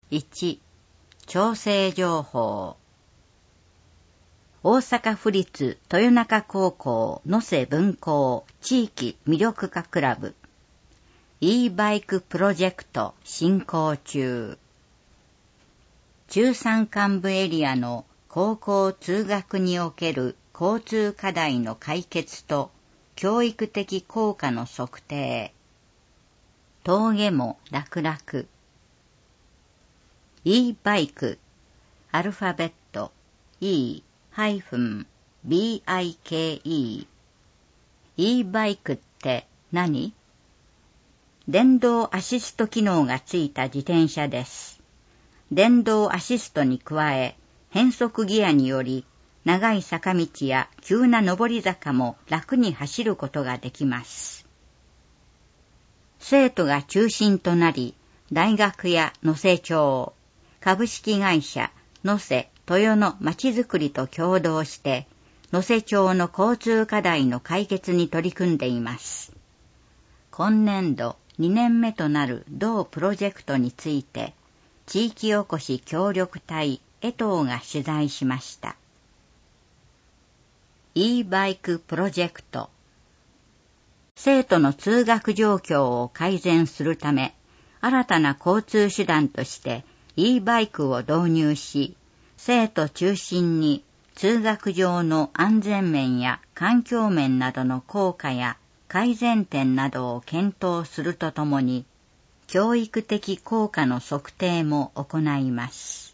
1、調整情報。大阪府立豊中高校能勢分校地域魅力化クラブ e バイクプロジェクト進行中。中山間部エリアの高校通学における交通課題の解決と教育的効果の測定。峠も楽々。e バイク、アルファベット E-BIKE。e バイクって何？電動アシスト機能がついた自転車です。電動アシストに加え、変速ギアにより、長い坂道や急な上り坂も楽に走ることができます。生徒が中心となり、大学や能勢町、株式会社能勢豊野まちづくりと共同して、能勢町の交通課題の解決に取り組んでいます。今年度2年目となる同プロジェクトについて、地域おこし協力隊江藤が取材しました。e バイクプロジェクト。生徒の通学状況を改善するため、新たな交通手段として e バイクを導入し、生徒中心に通学上の安全面や環境面などの効果や改善点などを検討するとともに、教育的効果の測定も行います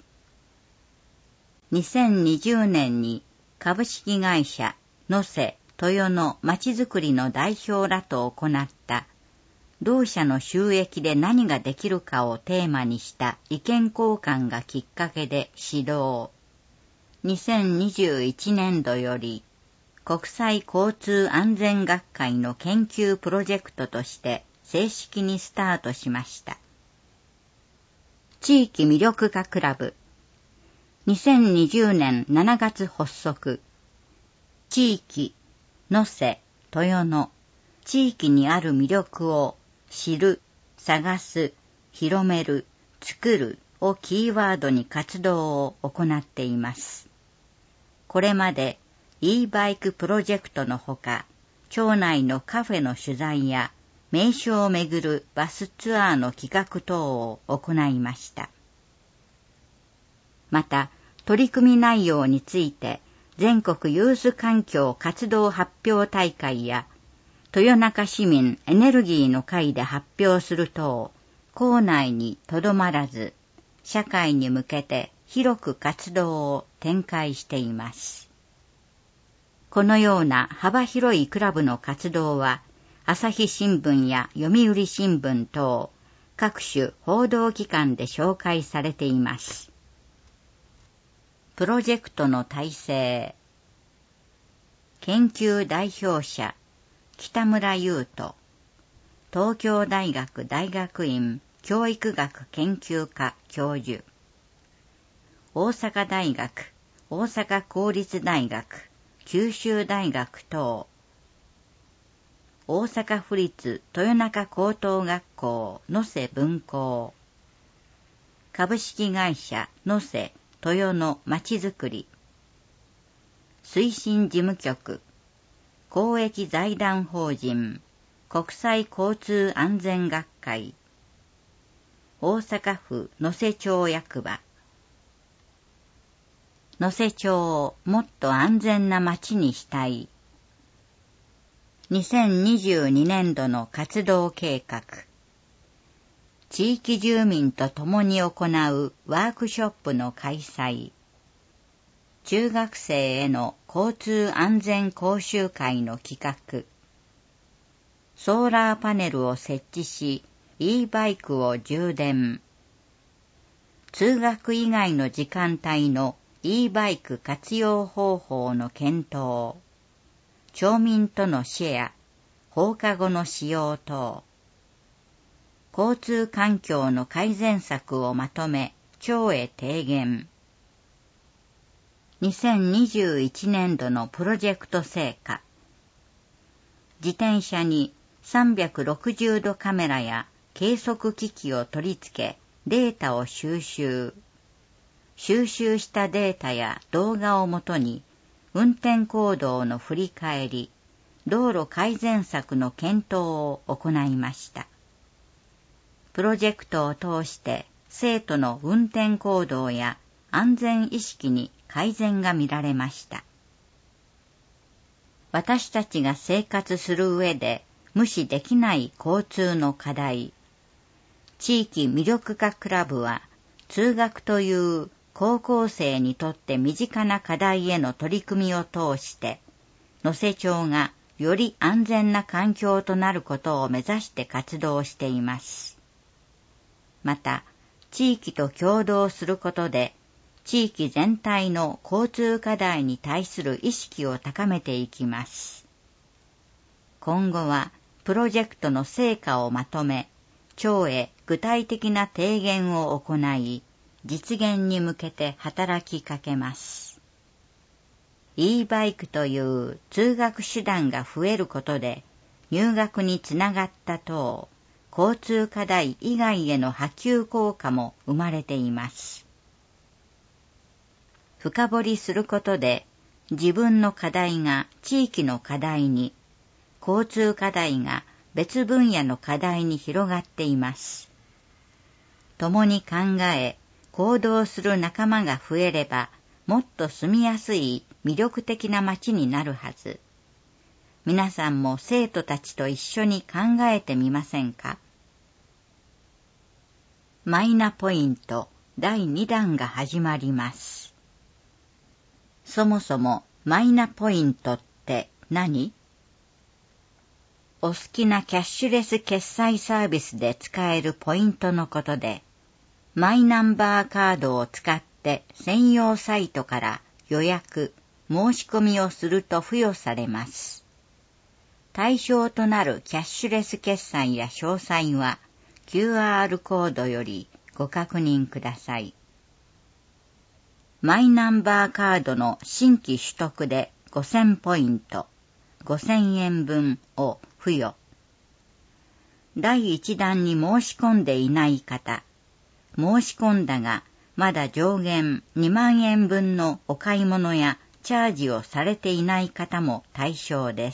。2020年に株式会社能勢豊野まちづくりの代表らと行った同社の収益で何ができるかをテーマにした意見交換がきっかけで始動。2021年度より国際交通安全学会の研究プロジェクトとして正式にスタートしました。地域魅力化クラブ。2020年7月発足。地域、能勢、豊野、地域にある魅力を知る、探す、広める、作るをキーワードに活動を行っています。これまで e バイクプロジェクトのほか、町内のカフェの取材や名所を巡るバスツアーの企画等を行いました。また、取り組み内容について、全国ユース環境活動発表大会や、豊中市民エネルギーの会で発表する等、校内にとどまらず、社会に向けて広く活動を展開しています。このような幅広いクラブの活動は、朝日新聞や読売新聞等、各種報道機関で紹介されています。プロジェクトの体制。研究代表者、北村優斗、東京大学大学院教育学研究科教授、大阪大学、大阪公立大学、九州大学等、大阪府立豊中高等学校能勢分校、株式会社能勢豊野まちづくり、推進事務局、公益財団法人、国際交通安全学会、大阪府能勢町役場。能勢町をもっと安全な町にしたい。2022年度の活動計画。地域住民と共に行うワークショップの開催。中学生への交通安全講習会の企画。ソーラーパネルを設置し、e バイクを充電。通学以外の時間帯の e バイク活用方法の検討。町民とのシェア、放課後の使用等。交通環境の改善策をまとめ、町へ提言。2021年度のプロジェクト成果。自転車に360度カメラや計測機器を取り付け、 データを収集したデータや動画をもとに、運転行動の振り返り、道路改善策の検討を行いました。プロジェクトを通して生徒の運転行動や安全意識に改善が見られました。私たちが生活する上で無視できない交通の課題。地域魅力化クラブは通学という高校生にとって身近な課題への取り組みを通して能勢町がより安全な環境となることを目指して活動しています。また、地域と協働することで地域全体の交通課題に対する意識を高めていきます。今後はプロジェクトの成果をまとめ、町へ具体的な提言を行い、実現に向けて働きかけます。e バイクという通学手段が増えることで、入学につながった等、交通課題以外への波及効果も生まれています。深掘りすることで、自分の課題が地域の課題に、交通課題が別分野の課題に広がっています。共に考え、行動する仲間が増えれば、もっと住みやすい魅力的な街になるはず。皆さんも生徒たちと一緒に考えてみませんか？マイナポイント第2弾が始まります。そもそもマイナポイントって何？お好きなキャッシュレス決済サービスで使えるポイントのことで、マイナンバーカードを使って専用サイトから予約、申し込みをすると付与されます。対象となるキャッシュレス決済や詳細は QR コードよりご確認ください。マイナンバーカードの新規取得で5000ポイント、5000円分を付与。第1弾に申し込んでいない方、申し込んだがまだ上限2万円分のお買い物やチャージをされていない方も対象です。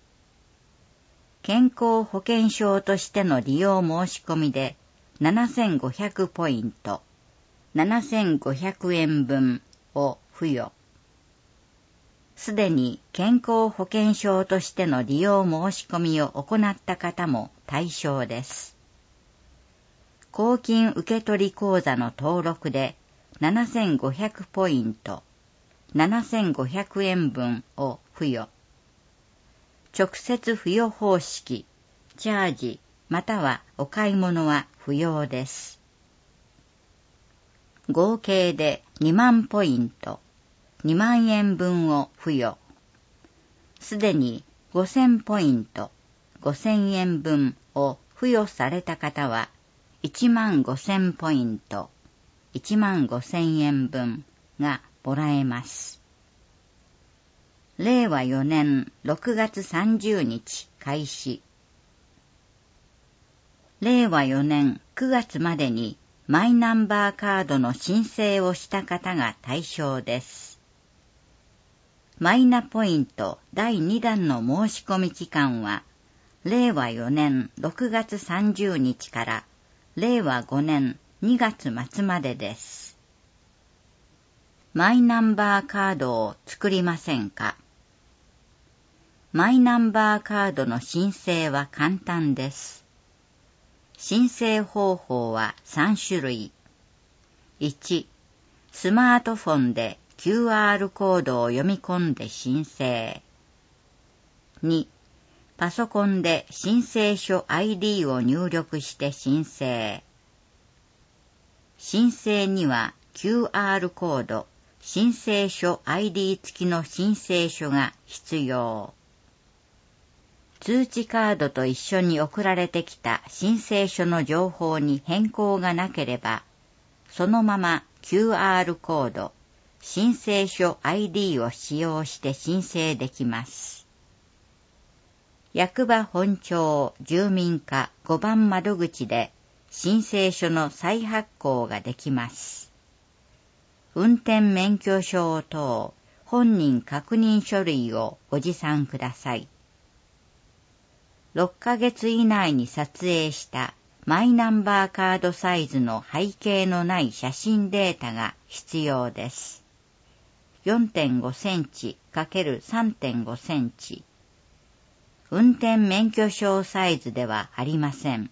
健康保険証としての利用申し込みで7500ポイント、7500円分を付与。すでに健康保険証としての利用申し込みを行った方も対象です。公金受取口座の登録で7500ポイント、7500円分を付与。直接付与方式、チャージまたはお買い物は不要です。合計で2万ポイント、2万円分を付与。すでに5000ポイント、5000円分を付与された方は1万5000ポイント、1万5000円分がもらえます。令和4年6月30日開始。令和4年9月までにマイナンバーカードの申請をした方が対象です。マイナポイント第2弾の申し込み期間は、令和4年6月30日から令和5年2月末までです。マイナンバーカードを作りませんか？マイナンバーカードの申請は簡単です。申請方法は3種類。1、スマートフォンで QR コードを読み込んで申請。2、パソコンで申請書 ID を入力して申請。申請には QR コード、申請書 ID 付きの申請書が必要。通知カードと一緒に送られてきた申請書の情報に変更がなければ、そのまま QR コード、申請書 ID を使用して申請できます。役場本庁住民課5番窓口で申請書の再発行ができます。運転免許証等本人確認書類をご持参ください。6ヶ月以内に撮影したマイナンバーカードサイズの背景のない写真データが必要です。4.5 センチ ×3.5 センチ。運転免許証サイズではありません。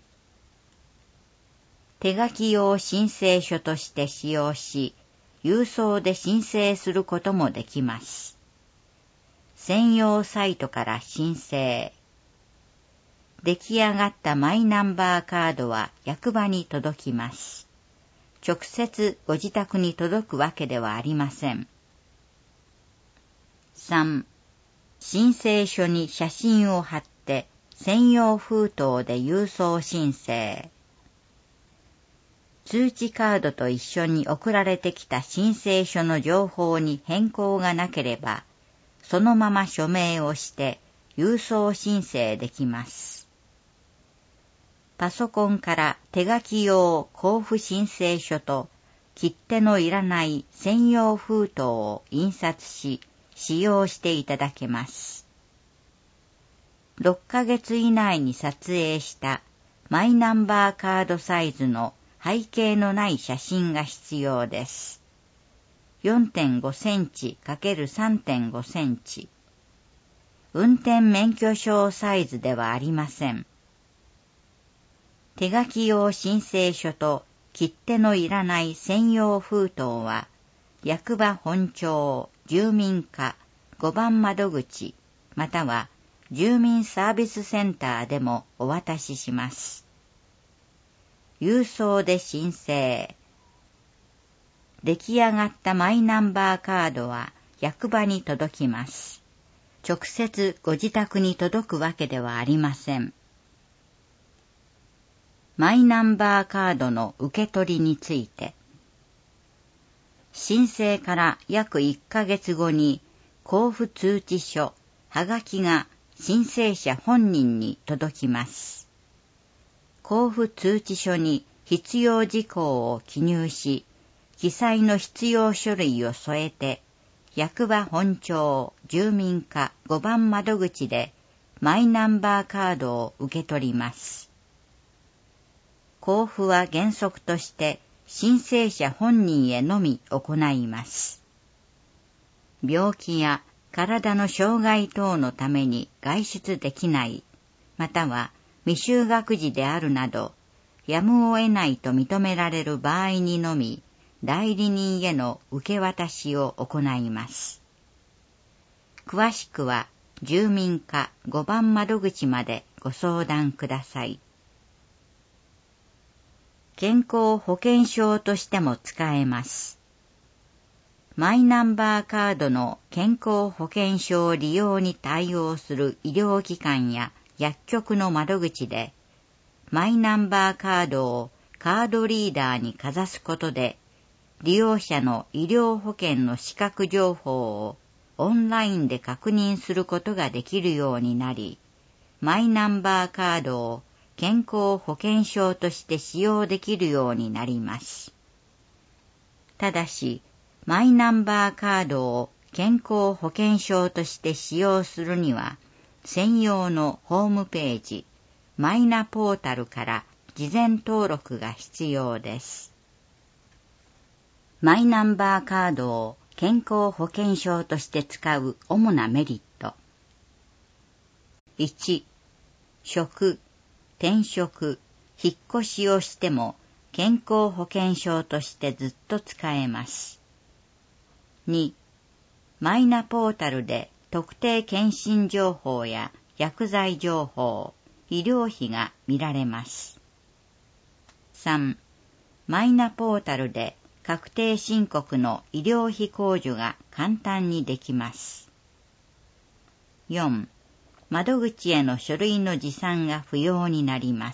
手書き用申請書として使用し、郵送で申請することもできます。専用サイトから申請。出来上がったマイナンバーカードは役場に届きます。直接ご自宅に届くわけではありません。3. 申請書に写真を貼って専用封筒で郵送申請。通知カードと一緒に送られてきた申請書の情報に変更がなければ、そのまま署名をして郵送申請できます。パソコンから手書き用交付申請書と切手のいらない専用封筒を印刷し、使用していただけます。6ヶ月以内に撮影したマイナンバーカードサイズの背景のない写真が必要です。4.5 センチ ×3.5 センチ。運転免許証サイズではありません。手書き用申請書と切手のいらない専用封筒は、役場本庁住民課5番窓口または住民サービスセンターでもお渡しします。郵送で申請。出来上がったマイナンバーカードは役場に届きます。直接ご自宅に届くわけではありません。マイナンバーカードの受け取りについて。申請から約1ヶ月後に交付通知書、はがきが申請者本人に届きます。交付通知書に必要事項を記入し、記載の必要書類を添えて、役場本庁住民課5番窓口でマイナンバーカードを受け取ります。交付は原則として申請者本人へのみ行います。病気や体の障害等のために外出できない、または未就学児であるなど、やむを得ないと認められる場合にのみ、代理人への受け渡しを行います。詳しくは、住民課5番窓口までご相談ください。健康保険証としても使えます。マイナンバーカードの健康保険証利用に対応する医療機関や薬局の窓口で、マイナンバーカードをカードリーダーにかざすことで、利用者の医療保険の資格情報をオンラインで確認することができるようになり、マイナンバーカードを健康保険証として使用できるようになります。ただし、マイナンバーカードを健康保険証として使用するには、専用のホームページ、マイナポータルから事前登録が必要です。マイナンバーカードを健康保険証として使う主なメリット。1、職、転職、引っ越しをしても健康保険証としてずっと使えます。2、マイナポータルで特定健診情報や薬剤情報、医療費が見られます。3、マイナポータルで確定申告の医療費控除が簡単にできます。4、窓口への書類の持参が不要になります。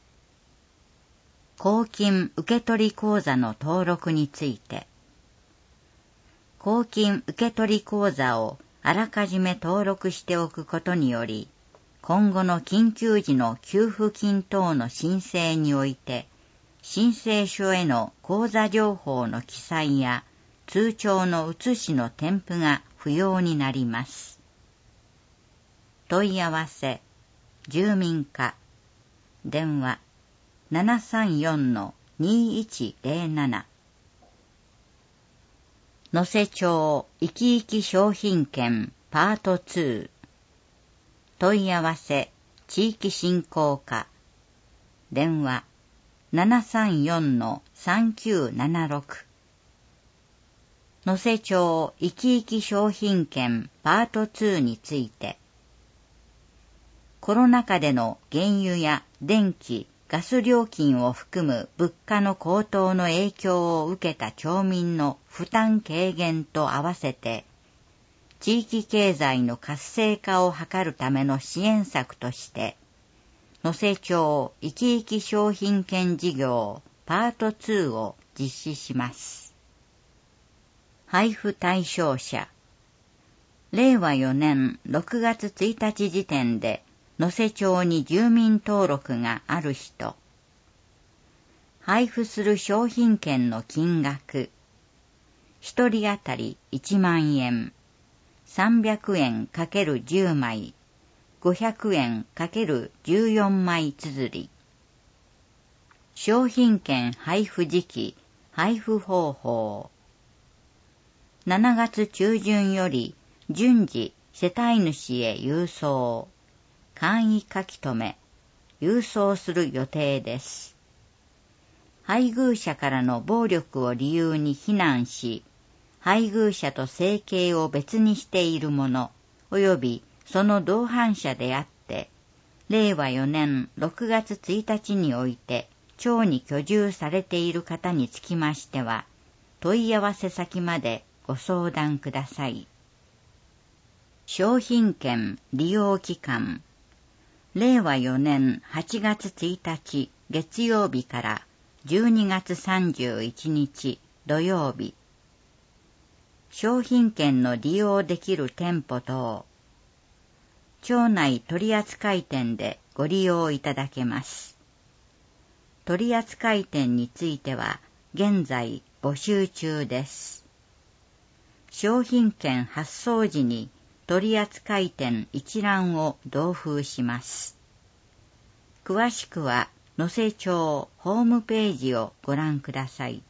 公金受取口座の登録について。公金受取口座をあらかじめ登録しておくことにより、 今後の緊急時の給付金等の申請において、申請書への口座情報の記載や通帳の写しの添付が不要になります。問い合わせ、住民課、電話 734-2107 能勢町いきいき商品券パート2問い合わせ地域振興課電話 734-3976 能勢町いきいき商品券パート2についてコロナ禍での原油や電気、ガス料金を含む物価の高騰の影響を受けた町民の負担軽減と合わせて、地域経済の活性化を図るための支援策として、能勢町いきいき商品券事業パート2を実施します。配布対象者、令和4年6月1日時点で、能勢町に住民登録がある人、配布する商品券の金額、一人当たり1万円、300円×10枚、500円×14枚綴り。商品券配布時期、配布方法。7月中旬より順次世帯主へ郵送。簡易書き留め、郵送する予定です。配偶者からの暴力を理由に非難し、配偶者と生計を別にしている者、及びその同伴者であって、令和4年6月1日において、町に居住されている方につきましては、問い合わせ先までご相談ください。商品券利用期間、令和4年8月1日月曜日から12月31日土曜日。商品券の利用できる店舗等、町内取扱店でご利用いただけます。取扱店については現在募集中です。商品券発送時に取扱店一覧を同封します。詳しくは能勢町ホームページをご覧ください。